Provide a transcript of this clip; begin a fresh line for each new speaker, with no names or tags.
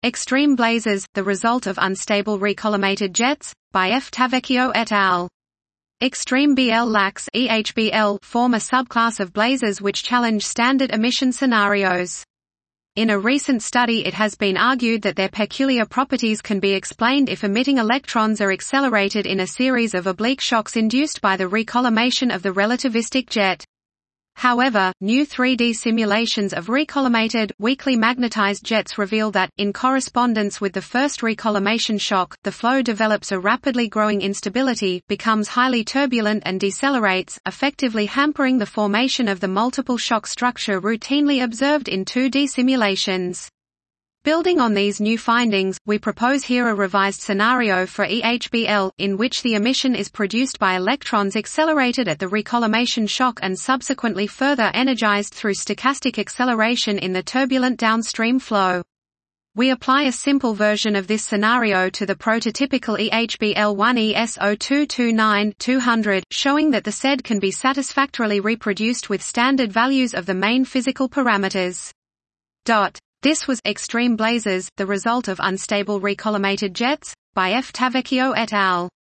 Extreme blazes, the result of unstable recollimated jets, by F. Tavecchio et al. Extreme BL lacs (EHBL) form a subclass of blazes which challenge standard emission scenarios. In a recent study it has been argued that their peculiar properties can be explained if emitting electrons are accelerated in a series of oblique shocks induced by the recollimation of the relativistic jet. However, new 3D simulations of recollimated, weakly magnetized jets reveal that, in correspondence with the first recollimation shock, the flow develops a rapidly growing instability, becomes highly turbulent and decelerates, effectively hampering the formation of the multiple shock structure routinely observed in 2D simulations. Building on these new findings, we propose here a revised scenario for EHBL, in which the emission is produced by electrons accelerated at the recollimation shock and subsequently further energized through stochastic acceleration in the turbulent downstream flow. We apply a simple version of this scenario to the prototypical EHBL-1 ES0229-200, showing that the SED can be satisfactorily reproduced with standard values of the main physical parameters. This was Extreme blazes, the result of unstable recollimated jets, by F. Tavecchio et al.